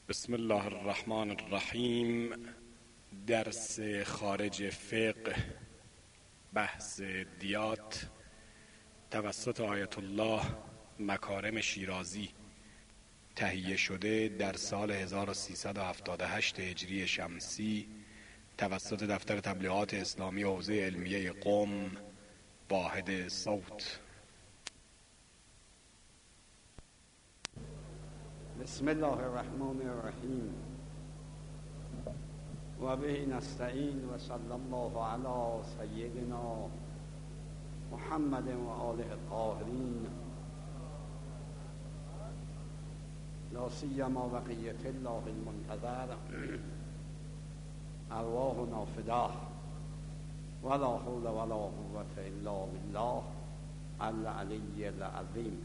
بسم الله الرحمن الرحیم. درس خارج فقه، بحث دیات توسط آیت الله مکارم شیرازی، تهیه شده در سال 1378 هجری شمسی توسط دفتر تبلیغات اسلامی حوزه علمیه قم، واحد صوت. بسم الله الرحمن الرحیم و به نستعین و صلی الله علی سیدنا محمد و آله الطاهرین، لا سیما بقیة الله المنتظر، ارواحنا فداه ولا حول ولا قوة الا بالله العلی العظیم.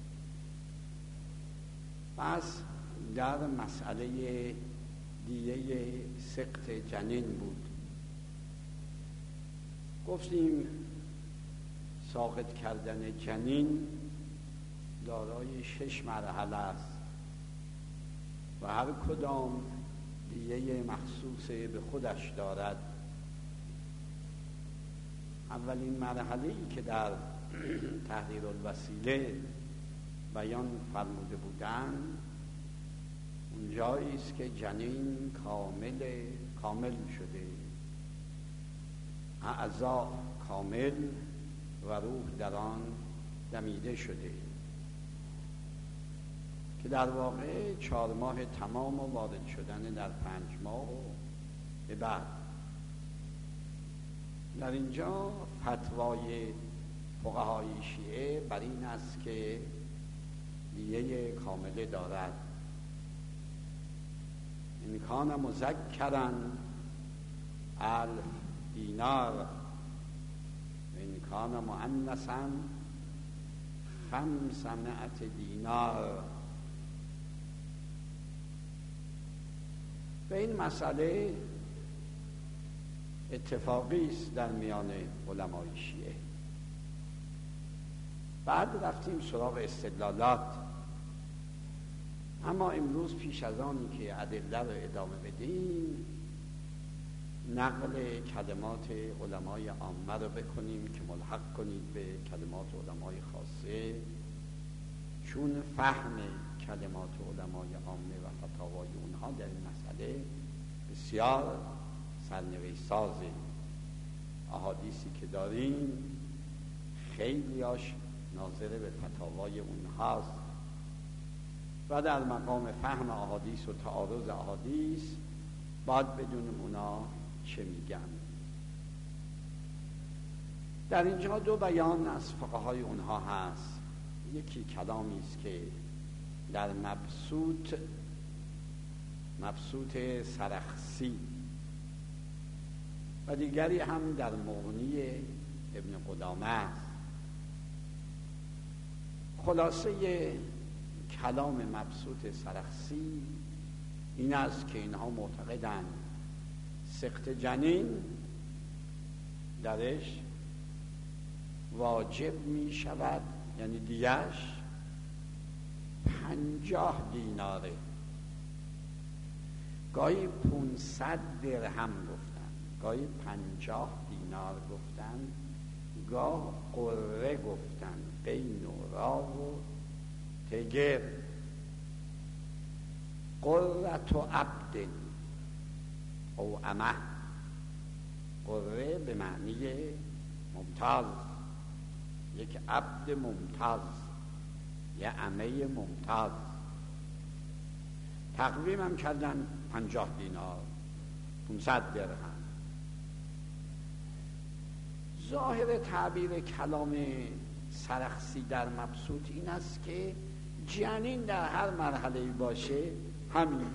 پس در مسئله دیه سقط جنین بود. گفتیم ساقط کردن جنین دارای 6 مرحله است و هر کدام دیه مخصوص به خودش دارد. اولین مرحله‌ای که در تحریر الوسیله بیان فرموده بودند اونجایی است که جنین کامل شده، اعضا کامل و روح در آن دمیده شده، که در واقع 4 ماه تمام و وارد شدن در 5 ماه و به بعد. در اینجا فتوای فقهای شیعه بر این است که دیه کامله دارد. این کان مذکرا 1000 دینار و این کان مؤنثا 500 دینار. به این مسئله اتفاقی است در میان علمای شیعه. بعد رفتیم سراغ استدلالات، اما امروز پیش از آنی که ادله رو ادامه بدیم نقل کلمات علمای عامه رو بکنیم که ملحق کنید به کلمات علمای خاصه، چون فهم کلمات علمای عامه و فتاوای اونها در این مسئله بسیار سرنوشت سازه. احادیثی که داریم خیلیاش ناظر به فتاوای اونهاست و در مقام فهم احادیث و تعارض احادیث باید بدونیم اونا چه میگن. در اینجا 2 بیان از فقهای اونها هست. یکی کلامی است که در مبسوط سرخسی و دیگری هم در مغنی ابن قدامه است. خلاصه کلام مبسوط سرخسی این است که اینها معتقدند سقط جنین درش واجب می شود، یعنی دیش 50 دیناره، گاهی 500 درهم گفتن، گاهی 50 دینار گفتن، گاه قره گفتن، قین و را و تگر. قرة عبد او امه، قره به معنی ممتاز، یک عبد ممتاز یا امه ممتاز. تقویم هم کردن 50 دینار، 500 درهم. ظاهر تعبیر کلام سرخسی در مبسوط این است که جنین در هر مرحله‌ای باشه همین،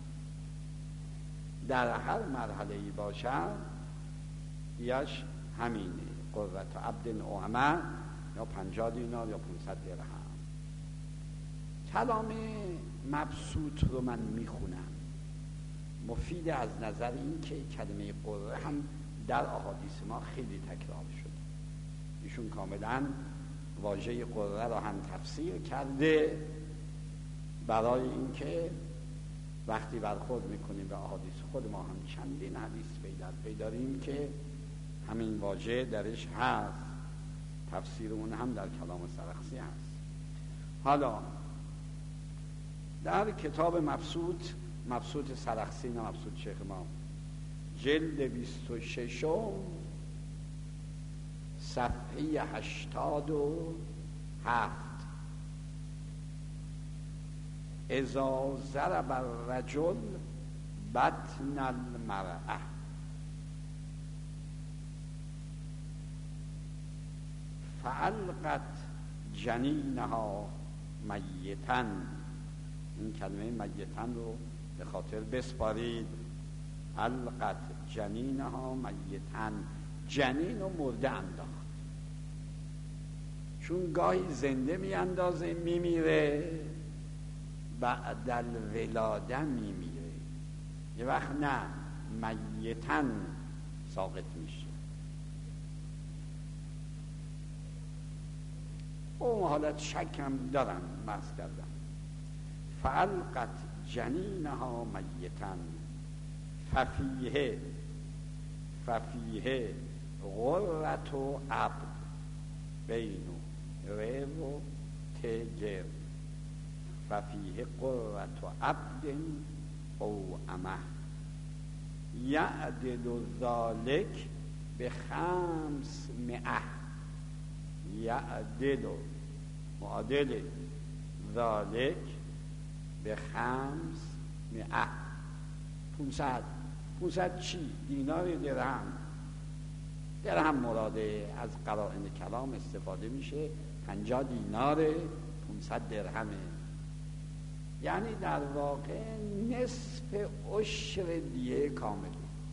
در هر مرحله‌ای باشه دیش همینه، قرة عبد او امه، یا 50 دینار یا 500 درهم. کلام مبسوط رو من میخونم، مفید از نظر این که کلمه قره هم در احادیث ما خیلی تکرار شده. ایشون کاملا واژه قره را هم تفسیر کرده برای اینکه وقتی برخورد میکنیم به احادیث خود ما هم چندین حدیث پیدا داریم که همین واژه درش هست، تفسیر اون هم در کلام سرخسی هست. حالا در کتاب مبسوط سرخسی، نه مبسوط شیخ ما، جلد 26 صفحه 87، اذا ضرب الرجل بطن المرأة فالقت جنینها میتا، این کلمه میتن رو به خاطر بسپارید. القت جنینها میتن، جنین رو مرده انداخت، چون گاهی زنده میاندازه میمیره، بعد الولاده میمیره، یه وقت نه میتن ساقط میشه. اون حالت شک هم دارن بحث کردن. فالقت جنینها میتن ففیه غرت و عبد بینو رو و تگر، ففیه غرت و عبد او امه یعدل ذالک به 500، یعدل معادل ذالک به 500. 500 چی؟ دینار، درهم مراده، از قرائن کلام استفاده میشه. 50 دینار 500 درهمه، یعنی در واقع نصف عشر دیه کامله.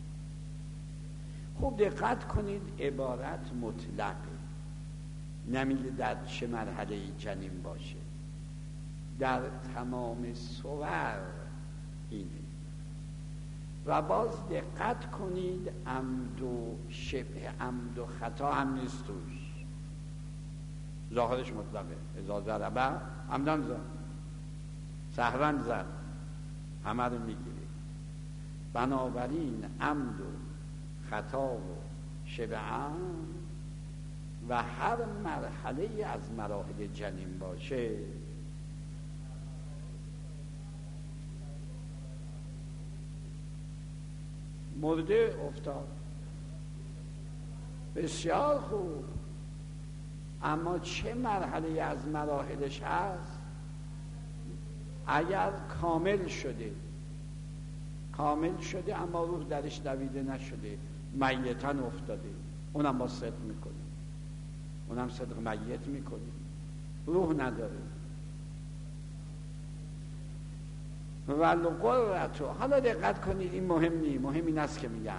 خوب دقت کنید، عبارت مطلقه، نمیگه در چه مرحله جنین باشه، در تمام صور اینه. و باز دقت کنید، عمد و شبه عمد و خطا هم نیست توش، ظاهرش مطلقه. اذا ضربه عمدن زد، سهوا زد، همه رو میگیره. بنابراین عمد و خطا و شبه عمد و هر مرحله از مراحل جنین باشه مرده افتاد. بسیار خوب، اما چه مرحله از مراحلش هست؟ اگر کامل شده اما روح درش دویده نشده، میتن افتاده، اونم با صدق میکنه، اونم صدق میت میکنه، روح نداره. والقرة، حالا دقت کنید، این مهم نیست، مهم این است که میگم،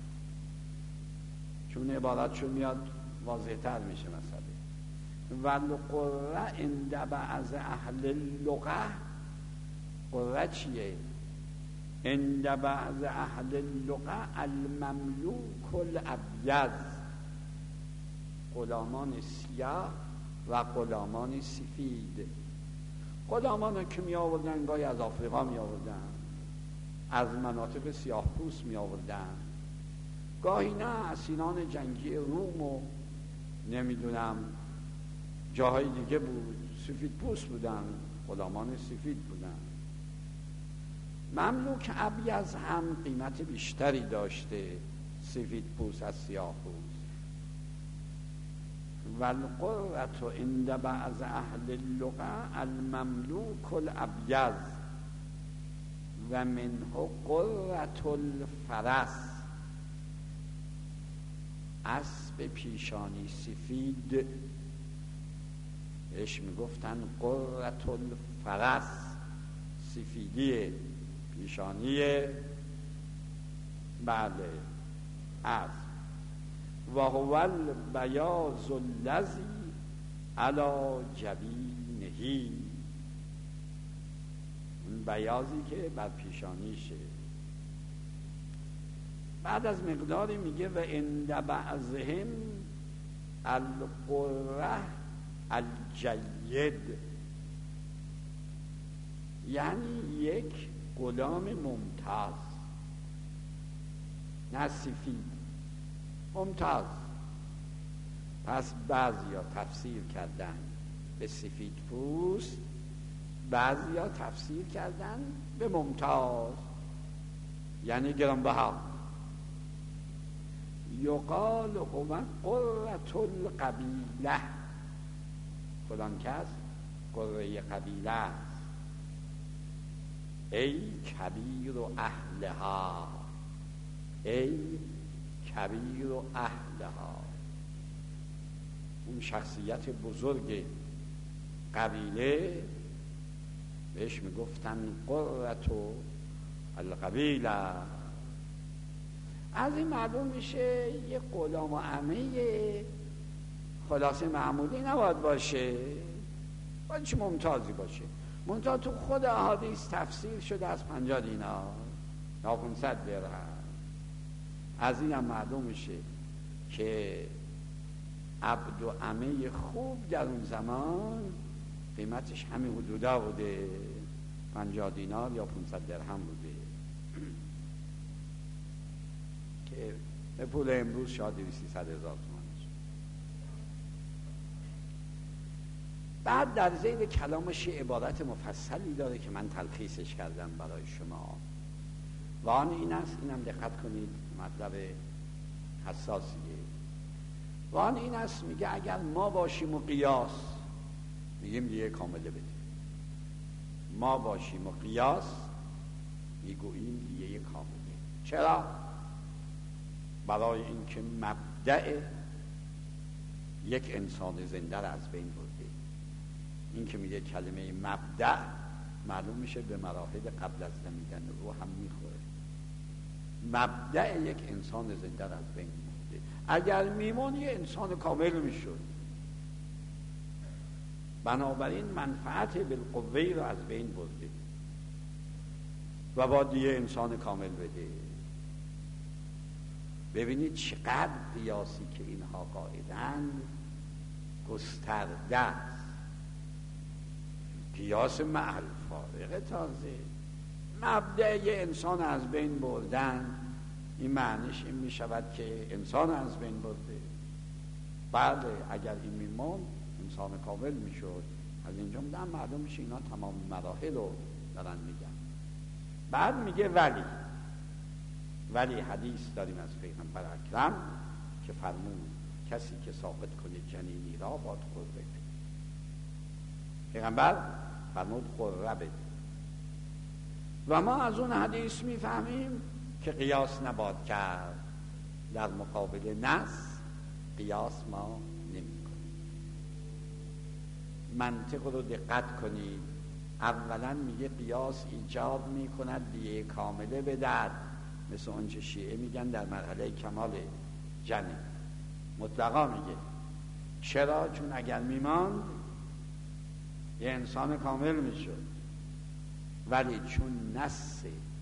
چون عبارتشون میاد واضح تر میشه مسئله. والقرة عند بعض اهل اللغة، قرة چیه؟ عند بعض اهل اللغة المملوک الابیض، غلامان سیاه و غلامان سفید. غلامان رو که می آوردن، گاهی از آفریقا می آوردن، از مناطق سیاه پوست می آوردن، گاهی نه اسیران جنگی روم و نمیدونم جاهای دیگه بود، سفید پوست بودن، غلامان سفید بودن. مملوک ابیض هم قیمت بیشتری داشته، سفید پوست از سیاه پوست. والقرة عند بعض اهل اللغة المملوک الابیض و منه قرة الفرس، اسب پیشانی سفید اش میگفتن قرة الفرس، سفیدی پیشانی بله اسب. و هو البیاض الذی علی جبینه، اون بیاضی که بر پیشانیشه. بعد از مقداری میگه و عند بعضهم القرة الجید، یعنی یک غلام ممتاز، نه سفید، ممتاز. پس بعضیا تفسیر کردن به سفید پوست، بعضیا تفسیر کردن به ممتاز، یعنی گرانبها. یقال هو قرة القبیله، فلان کس قره قبیله است. ای کبیر و اهلها، ای کبیر و اهلها، اون شخصیت بزرگ قبیله بهش میگفتن قرة القبیله. از این معلوم میشه یه غلام و عمه خلاصه معمولی نباید باشه، باید چه ممتازی باشه. منتها تو خود احادیث تفسیر شده از 50 دینار یا 500 درهم. از این هم معلوم میشه که عبد و عمه خوب در اون زمان قیمتش همین حدودا بوده، 50 دینار یا 500 درهم بوده، که به پول امروز شاید 200-300 هزار تومان. بعد در ذیل کلامش عبارت مفصلی داره که من تلخیصش کردم برای شما. و آن این است، اینم دقت کنید، مطلب حساسیه. و آن این است، میگه اگر ما باشیم و قیاس، میگیم دیگه کامله بده. ما باشیم و قیاس میگوییم دیگه کامله. چرا؟ برای اینکه مبدأ یک انسان زنده را از بین برده. این که میگه کلمه مبدأ، معلوم میشه به مراحل قبل از دمیدن روح هم میخوره. مبدأ یک انسان زنده را از بین برده. اگر میمون یه انسان کامل میشد. بنابراین منفعت بالقوه را از بین برده و باید یه انسان کامل بده. ببینید چقدر قیاسی که اینها قائدن گسترده است. قیاس مع الفارق تازه. مبدأ یه انسان از بین بردن، این معنیش این می شود که انسان از بین برده. بله اگر این میمون انسان کامل می شد. از اینجا هم معلوم میشه اینا تمام مراحل رو دارن میگن. بعد میگه ولی حدیث داریم از پیغمبر اکرم که فرمود کسی که ساقط کنه جنینی را باید قره بده. پیغمبر فرمود قره بده. و ما از اون حدیث میفهمیم که قیاس نباید کرد. در مقابل نص قیاس ما نمی کنیم. منطق رو دقت کنید. اولا میگه قیاس ایجاب میکند دیه کامله بدهد، مثل اونچه شیعه میگن در مرحله کمال جنین. مطلقا میگه. چرا؟ چون اگر میماند یه انسان کامل میشد. ولی چون نص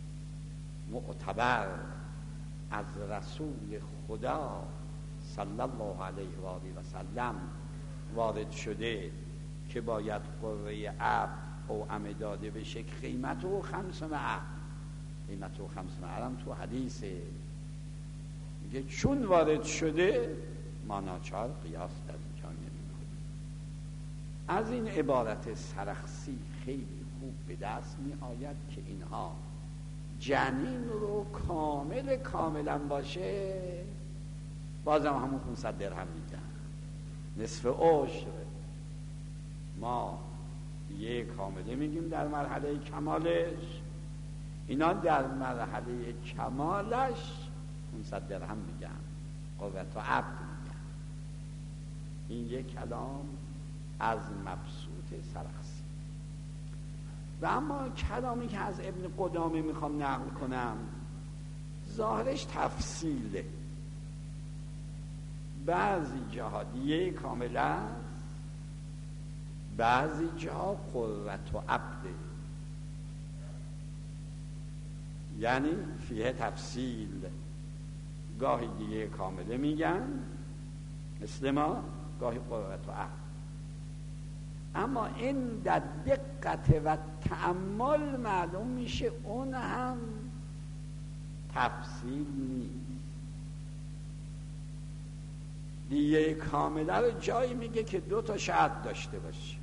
معتبر از رسول خدا صلی الله علیه و آله و سلم وارد شده که باید قره عبد او عمه داده بشه، قیمت و 500 قیمت و 500 هم تو حدیثه. میگه چون وارد شده ما ناچار قیاس در اینجا نمی‌کنیم. از این عبارت سرخسی خیلی خوب به دست می آید که اینها جنین رو کاملا باشه بازم همون 500 درهم میدن، نصف عشر. ما یه کامله میگیم در مرحله کمالش، اینا در مرحله کمالش 500 درهم میگن، قوت و عبد میگن. این یک کلام از مبسوط سرخسی. و اما کلامی که از ابن قدامه میخوام نقل کنم ظاهرش تفصیله. بعضی جاها دیه کامل است، بعضی جاها قرة و عبده، یعنی فیه تفصیل. گاهی دیه کامله میگن مثل ما، گاهی قرة و عبد. اما این در دقت و تأمل معلوم میشه اون هم تفصیل نیست. دیه کامله رو جایی میگه که 2 تا شرط داشته باشه.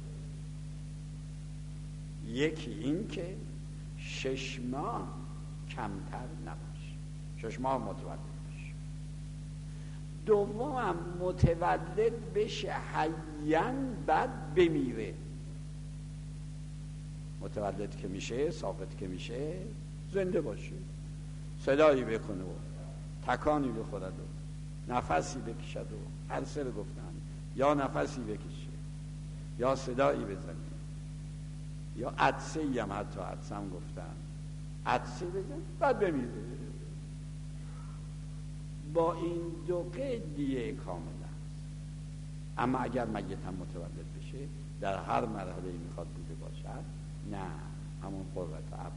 یکی این که 6 ماه کمتر نباشه، 6 ماه متولد بشه. دوم متولد بشه حیاً بعد بمیره. متولد که میشه، ساقط که میشه، زنده باشه، صدایی بکنه و تکانی بخورد و نفسی بکشد و هر سر گفتن، یا نفسی بکشه یا صدایی بزنه یا عطسه هم، حتی عطسه هم گفتن، عطسه بزن بعد بمیره. با این 2 قید دیه کامل است. اما اگر میت هم متولد بشه در هر مرحله میخواد بوده باشد، نه، همون قوت عبد.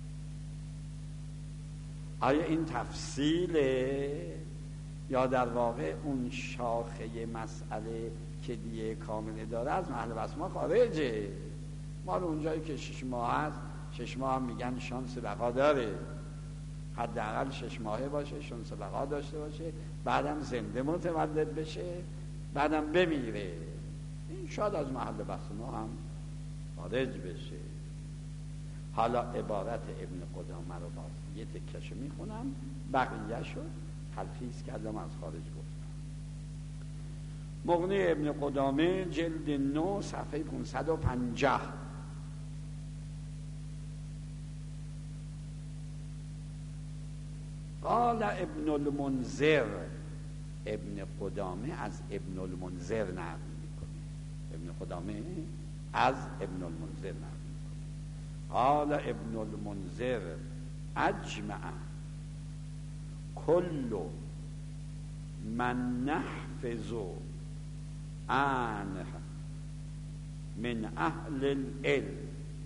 آیا این تفصیله یا در واقع اون شاخه مسئله که دیه کامله داره از محل بس ما خارجه؟ ما رو اونجایی که 6 ماه هست، 6 ماه هم میگن شانس بقا داره، حداقل 6 ماهه باشه، شانس بقا داشته باشه، بعدم زنده متولد بشه، بعدم بمیره. این شاید از محل بحث ما هم خارج بشه. حالا عبارت ابن قدامه رو باز یه تکشو میخونم، بقیه شو تلخیص کردم از خارج گفتم. مغنی ابن قدامه جلد 9 صفحه 550. قال ابن المنذر، ابن قدامه از ابن المنذر نقل میکنه، ابن قدامه از ابن المنذر نقل میکنه. قال ابن المنذر اجمع کل من نحفظ عنه من اهل العلم،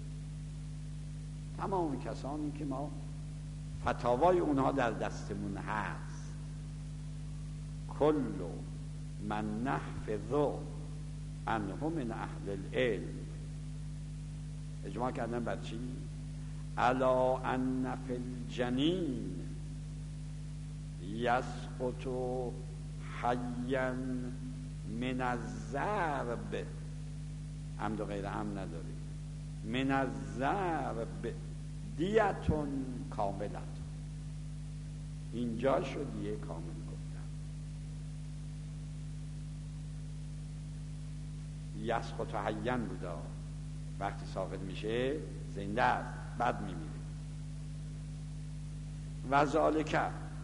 تمام کسانی که ما فتاوای اونها در دستمون هست، کل من نحفظ عنه من اهل العلم، اجماع کردن بر چی؟ الا ان فی الجنین یسقط حیا من الضرب، عمد و غیر عمد نداره، من الضرب دیتون کاملت. اینجا شد دیه کامل گفتم. یسقط حیا بودا، وقتی ساقط میشه زنده است، بعد میمیره. و ذالک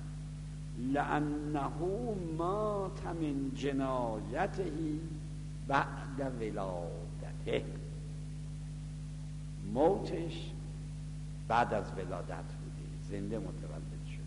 لانه مات من جنایته بعد ولادته، موتش بعد از ولادت بوده، زنده متولد شده.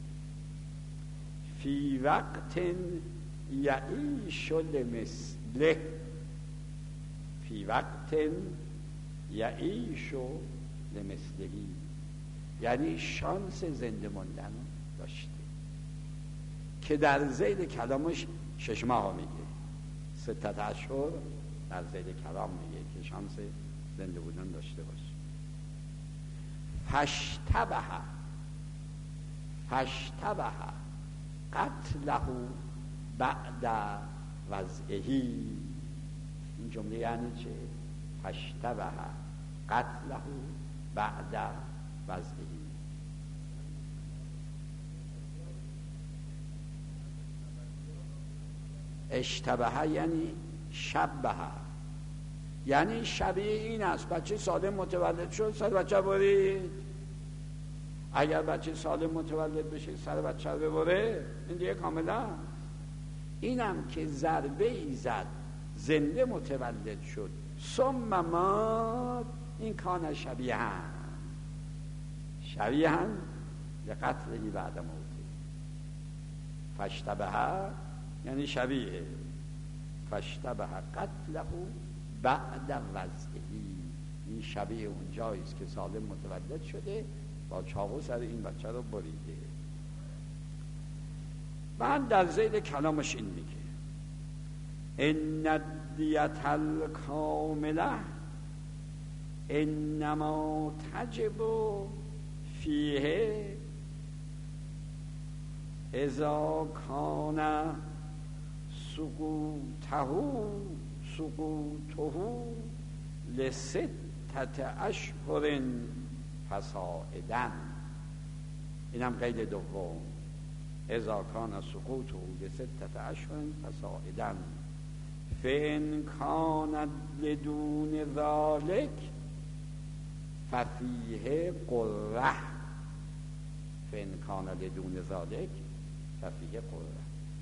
فی وقت یعیش لمثله، فی وقت یعیش لمثلهی، یعنی شانس زنده ماندن داشته، که در ذیل کلامش 6 ماه میگه، 6 اشهر در ذیل کلام میگه که شانس زنده بودن داشته باشه. فاشتبه قتله بعد وضعه، این جمله یعنی چه؟ فاشتبه قتله بعد وضعه، اشتبه یعنی شبه، یعنی شبیه این است. بچه سالم متولد شد، سر بچه برید. اگر بچه سالم متولد بشه سر بچه رو ببره، این دیگه کاملا. اینم که ضربه ای زد زنده متولد شد ثم مات، این کان شبیه هم لقتله بعد موته. فاشتبه یعنی شبیه، فاشتبه قتله بعد وضعه، این شبیه اون جاییست که سالم متولد شده، با چاقو سر این بچه رو بریده. بعد در ذیل کلامش این میگه ان الدیة الکامله انما تجب فیه اذا کان سقوطه لستة اشهر فصاعدا. اینم قید دوم، اذا کان سقوطه لستة اشهر فصاعدا. فإن کان لدون ذلك ففیه قره. فإن کان لدون ذلك ففیه قره.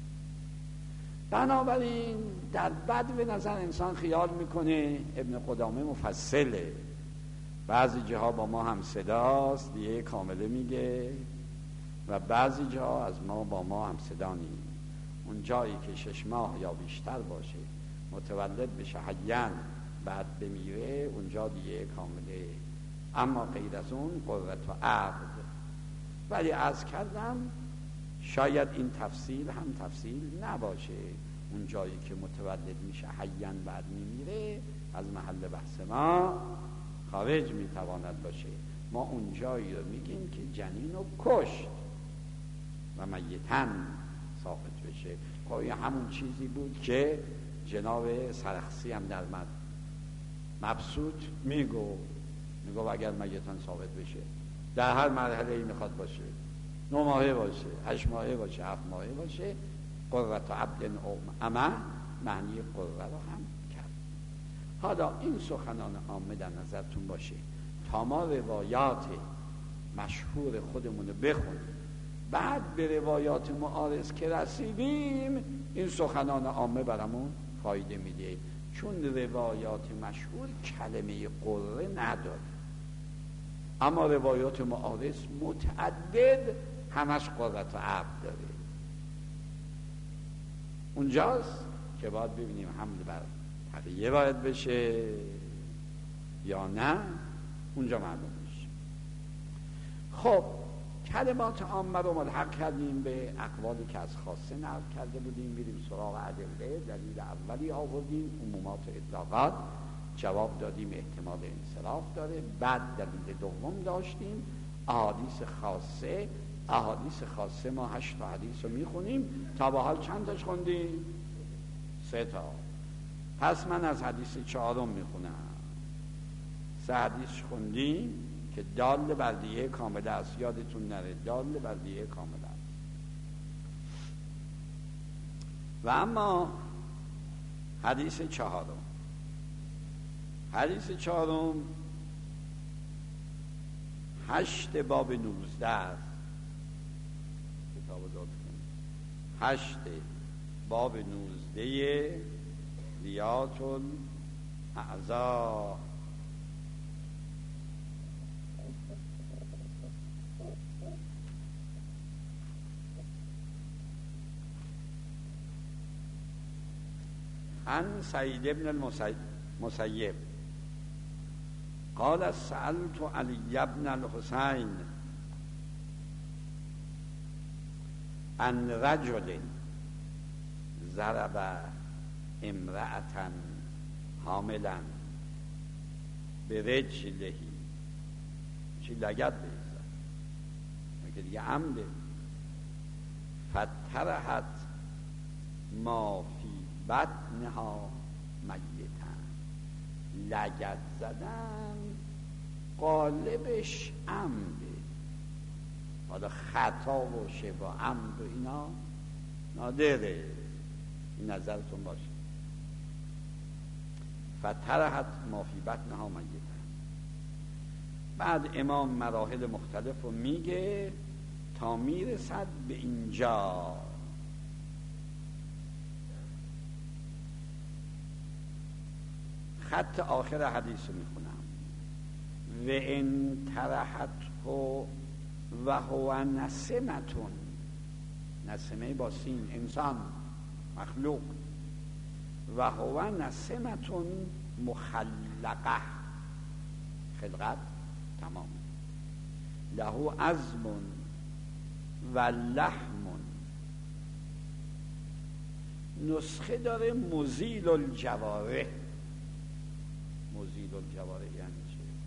بنابراین در بد به نظر انسان خیال میکنه ابن قدامه مفصله، بعضی جاها با ما هم صداست دیگه کامله میگه و بعضی جاها از ما با ما هم صدا نیست. اون جایی که 6 ماه یا بیشتر باشه متولد بشه حیاً بعد بمیره اونجا دیگه کامله، اما غیر از اون قرة و عقد. ولی عرض کردم شاید این تفصیل هم تفصیل نباشه، اون جایی که متولد میشه حیاً بعد میمیره از محل بحث ما خارج میتواند باشه. ما اون جایی رو میگیم که جنین رو کشت و میتن ساقط بشه. خب همون چیزی بود که جناب سرخسی هم در مبسوط میگو اگر میتن ثابت بشه در هر مرحله ای میخواد باشه، 9 ماهه باشه، 8 ماهه باشه، 7 ماهه باشه، قرة عبد او امه معنی قرة رو هم کرد. حالا این سخنان عامه در نظرتون باشه تا ما روایات مشهور خودمون رو بخونیم، بعد به روایات معارض که رسیدیم این سخنان عامه برامون فایده میده، چون روایات مشهور کلمه قره نداره اما روایات معارض متعدد همش قرة و عبد داره. اونجاست که باید ببینیم حمل بر تقیه باید بشه یا نه، اونجا معلوم میشه. خب کلمات عامه رو ملحق کردیم به اقوالی که از خاصه نقل کرده بودیم، میریم سراغ ادله. دلیل اولی آوردیم عمومات اطلاقات، جواب دادیم احتمال انصراف داره. بعد دلیل دوم داشتیم احادیث خاصه. احادیث خاصه ما 8 تا حدیث رو میخونیم، تا به حال چند تاش خوندیم؟ 3 تا. پس من از حدیث 4 میخونم. 3 حدیث خوندیم که دال بر دیه کامل است، یادتون نره دال بر دیه کامل است. و اما حدیث 4، حدیث 4 8 باب 19 است. کتاب داد کنید 8 باب 19 ریات الاعضاء. عن سعید بن المسیب قال سألت علی بن الحسین عن رجل ضرب امرأة حاملا برجله، چی لگد بریزد که دیگه عمده، فترحت ما فی بطنها میتن. لگد زدن غالبش عمده، حالا خطا باشه با عمد و اینا نادره، این نظرتون باشه. فترحت ما فی بطنها میتن. بعد امام مراحل مختلف رو میگه تا میرسد به اینجا. خط آخر حدیث رو میخونم. و ان ترحته و هو نسمتون، نسمه با سین، انسان مخلوق، و هو نسمتون مخلقه، خلقت تمام، له عظم و لحم. نسخه داره مزیل الجوارح. مزیل الجوارح یعنی چه؟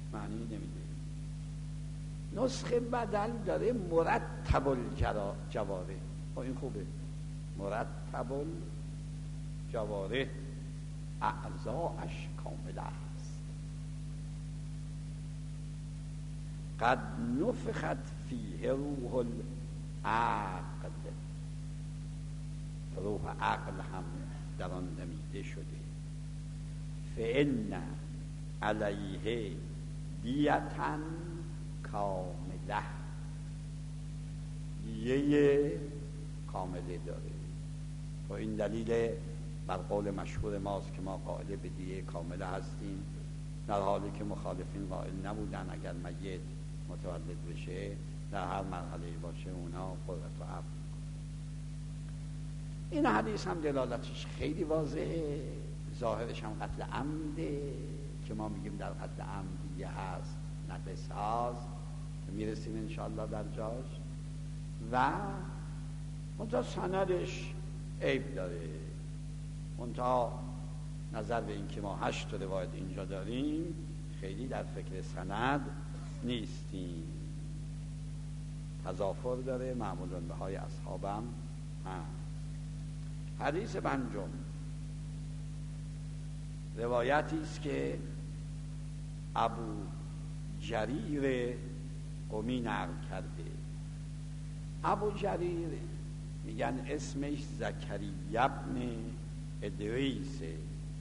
معنی نمیده. نسخه بدل داره مرتب الجواره. این خوبه، مرتب الجواره، اعضاش کامل است. قد نفخت فیه روح العقل، روح عقل هم در آن نمیده شده. فإن علیه دیتا کامله، دیه کامله داره. و این دلیل بر قول مشهور ماست که ما قائل به دیه کامله هستیم، در حالی که مخالفین قائل نبودن اگر میت متولد بشه در هر مرحله باشه اونا قدرت و عفو. این حدیث هم دلالتش خیلی واضحه، ظاهرش هم قتل عمده که ما میگیم در قتل عمدیه هست نه قصاص، میرسیم انشاءالله در جاش. و منتها سندش عیب داره، منتها نظر به این که ما 8 روایت اینجا داریم خیلی در فکر سند نیستیم، تضافر داره، معمولاً به های اصحابم هست. حدیث پنجم روایتی است که ابو جریر قمی نقل کرده. ابو جریر میگن اسمش زکریا ابن ادریسه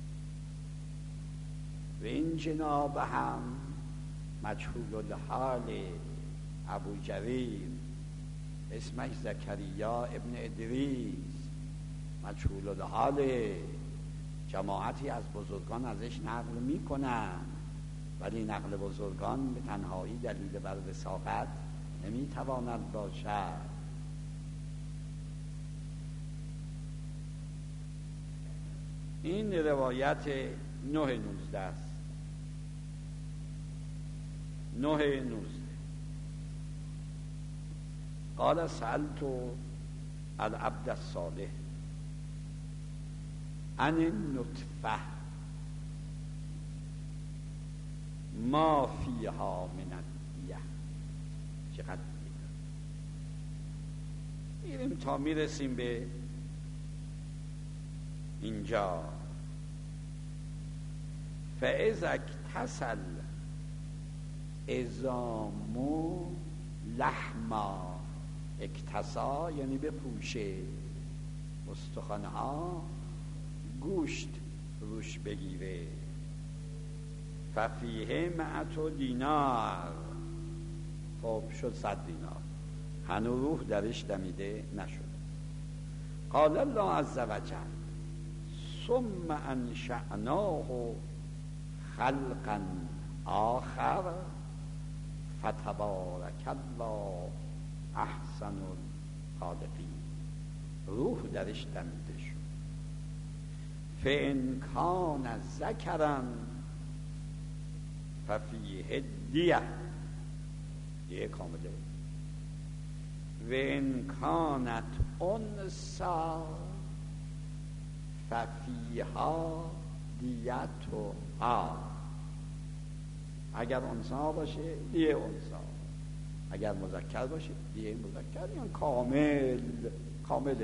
و این جناب هم مجهول الحال. ابو جریر اسمش زکریا ابن ادریس مجهول الحال. جماعتی از بزرگان ازش نقل میکنن ولی نقل بزرگان به تنهایی دلیل بر وثاقت نمیتواند باشد. این روایت 9-19 است. 9-19 قال سألت العبد الصالح عن النطفه ما فیها من الدیه. چقدر میریم تا میرسیم به اینجا. فاذا اکتسل عظام لحما، اکتسا یعنی بپوشه، استخوانها گوشت روش بگیره. ففیه 100 دینار، خب شد 100 دینار، هنوز روح درش دمیده نشد. قال الله عز وجل ثم انشأناه خلقا آخر فتبارک الله احسن الخالقین. روح درش دمیده شد. فإن کان ذکرا ففیه دیه، دیه کامله. و ان کانت انثی ففیها دیتها، اگر انثی باشه دیه انثی، اگر مذکر باشه دیه مذکر، یعنی کامل.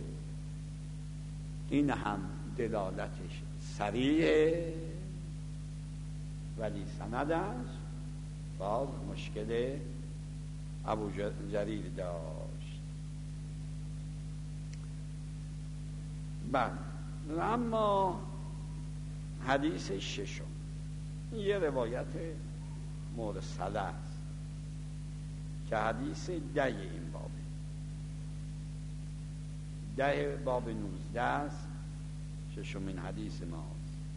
این هم دلالتش صریحه ولی سندش باز مشکل ابو جریر داشت. بله، اما حدیث ششم یه روایت مرسله است که حدیث 10 این بابه، 10 باب 19 است، ششمین حدیث ماست.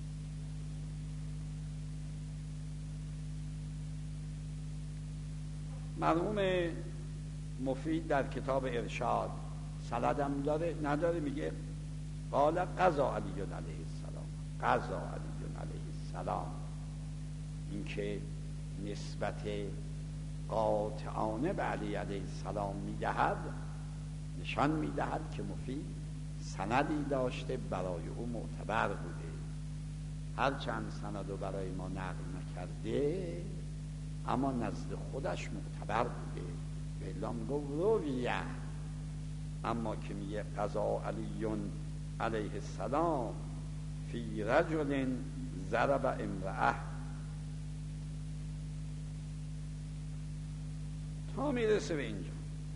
مرحوم مفید در کتاب ارشاد سندم داره نداره، میگه قال قضا علی علیه السلام، قضا علی علیه السلام. این که نسبت قاطعانه به علی علیه السلام میدهد نشان میدهد که مفید سندی داشته برای او معتبر بوده. هرچند سند رو برای ما نقل نکرده اما نزد خودش معتبر بوده. به الا میگو رویه. اما که میگه قضا علیون علیه السلام فی رجل ضرب امرأه، تا میرسه به اینجا.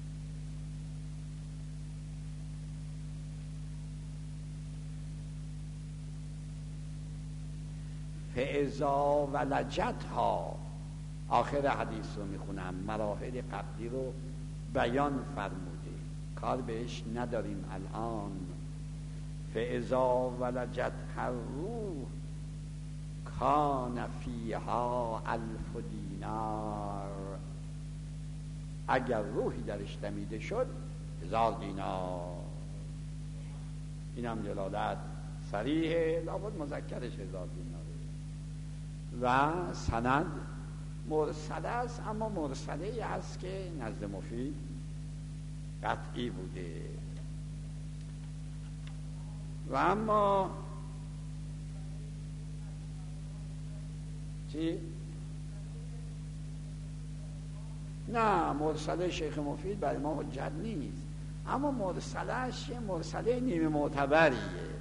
فاذا ولجتها، آخر حدیث رو میخونم، مراحل قبلی رو بیان فرموده، کار بهش نداریم الان. فاذا ولجت الروح کان فیها 1000 دینار، اگر روحی درش دمیده شد 1000 دینار. این هم دلالت صریحه، لابد مذکرش 1000 دیناره. و سند مرسله است، اما مرسله ای هست که نزد مفید قطعی بوده. و اما چی؟ نه، مرسله شیخ مفید برای ما حجت نیست، اما مرسلهش یه مرسله نیمه معتبریه،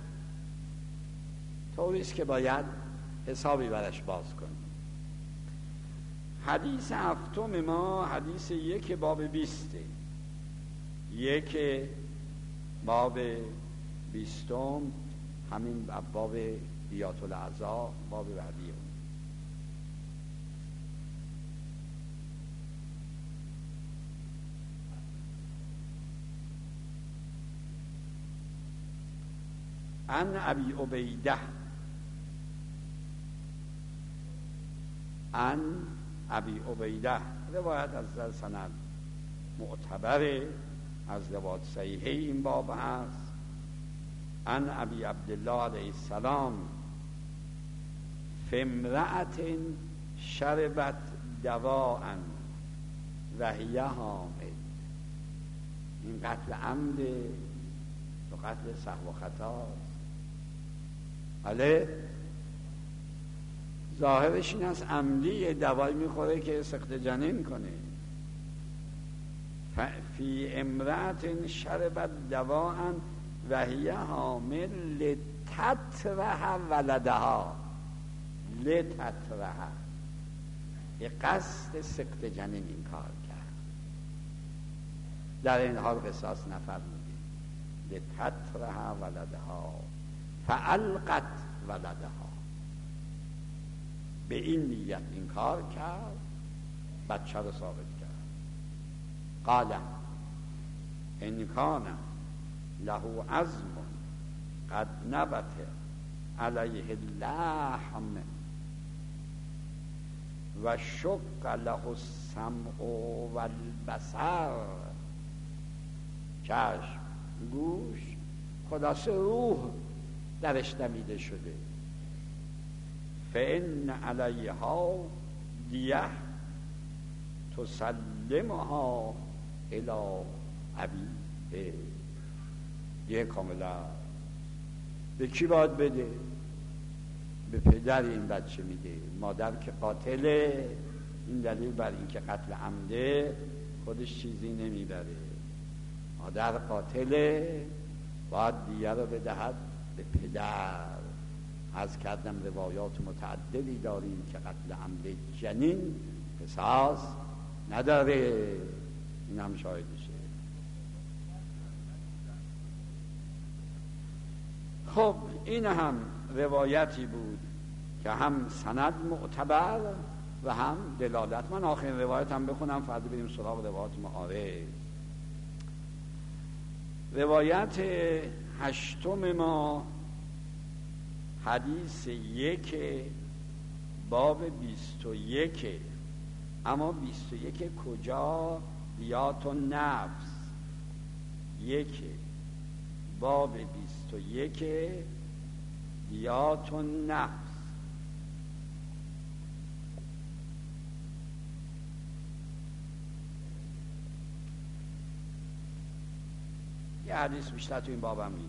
طوریست که باید حسابی برش باز کنیم. حدیث هفتم ما حدیث 1 باب 20، 1 باب 20 همین باب دیات الاعضا، باب بعدی. عن ابی عبیده، عن ابی عبیده، روایت از سند معتبره، از روایت صحیحه این باب هست. عن ابی عبدالله علیه السلام فامرأة شربت دواء و هی حامل. این قتل عمد و قتل سهو و خطاست. بله، ظاهرش این است عمدی دوایی میخوره که سقط جنین کنه. فی امرأة شربت دواء و هی حامل لتطرح ولدها، لتطرح، به قصد سقط جنین این کار کرد. در این حال قصاص نفرمودیم. لتطرح ولدها فالقت ولدها، به این نیت این کار کرد، بچه رو ثابت کرد. قال ان کان له عظم قد نبت علیه اللحم و شق له السمع و البصر، چشم، گوش، خلاصه روح درش دمیده شده. فإن علیها دیه تسلمها الی ابیه، دیه کاملا به کی باید بده؟ به پدر این بچه میده. مادر که قاتله، این دلیل بر این که قتل عمده خودش چیزی نمیبره. مادر قاتله، باید دیه رو بدهد به پدر. از کردم روایات متعددی داریم که قتل عمد جنین قصاص نداره، این هم شاهدشه. خب این هم روایتی بود که هم سند معتبر و هم دلالت. من آخرین روایت هم بخونم، فردا بریم سراغ روایت معارض. روایت 8 ما حدیث 1 باب 21، اما 21 کجا؟ دیات النفس. 1 باب 21 دیات النفس. یه حدیث بیشتر تو این بابم نیست.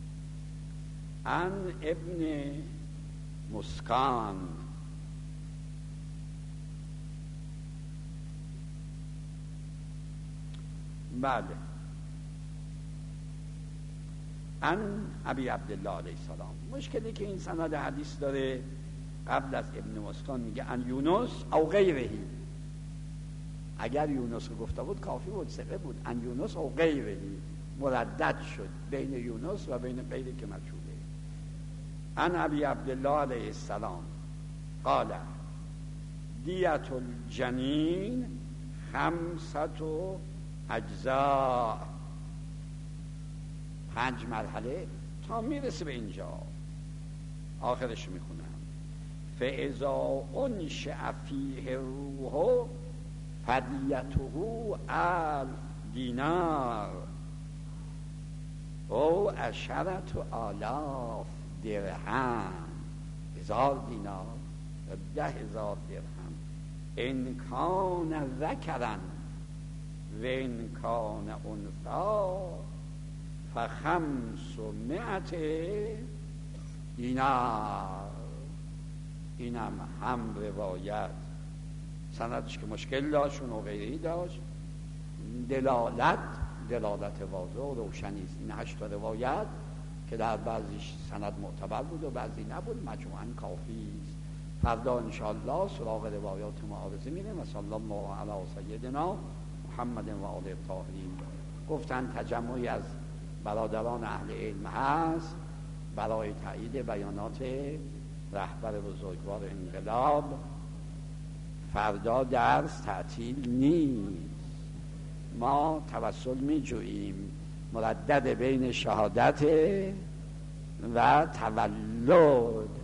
عن ابن مسکان بله. ان ابی عبدالله علیه السلام. مشکلی که این سند حدیث داره، قبل از ابن مسکن میگه ان یونس او غیرهی. اگر یونس رو گفته بود کافی بود، ثقه بود. ان یونس او غیرهی مردد شد بین یونس و بین غیری که مجهوله. ان ابی عبدالله علیه السلام قال دیت الجنین 5 اجزاء. 5 مرحله تا میرسه به اینجا. آخرش میخونم فاذا انشأ فیه الروح فدیته دینار او 10,000 درهم. 1000 دینار 10,000 درهم. ان کان ذکرا و ان کان انثی ف500 دینار. اینم هم روایت سندش که مشکل داشت و غیری داشت، دلالت واضح و روشنی است. این 8 روایت که در بعضیش سند معتبر بود و بعضی نبود، مجموعاً کافی است. فردا انشاءالله سراغ روایات معارضه میریم. و صلی الله علی سیدنا محمد و آله الطاهرین. گفتن تجمعی از برادران اهل علم هست برای تایید بیانات رهبر بزرگوار انقلاب. فردا درس تعطیل نیست. ما توسل می جوییم مردد بین شهادت و تولد.